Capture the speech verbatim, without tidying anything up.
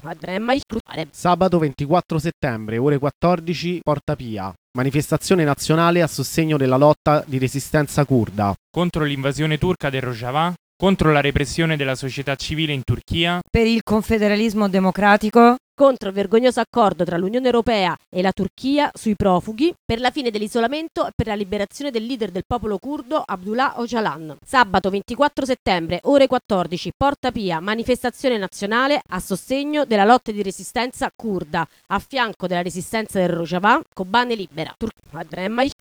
Sabato ventiquattro settembre, ore quattordici, Porta Pia. Manifestazione nazionale a sostegno della lotta di resistenza curda. Contro l'invasione turca del Rojava, contro la repressione della società civile in Turchia, per il confederalismo democratico, contro il vergognoso accordo tra l'Unione Europea e la Turchia sui profughi, per la fine dell'isolamento e per la liberazione del leader del popolo curdo Abdullah Öcalan. Sabato ventiquattro settembre, ore quattordici, Porta Pia, manifestazione nazionale a sostegno della lotta di resistenza curda, a fianco della resistenza del Rojava, Kobane libera. Tur-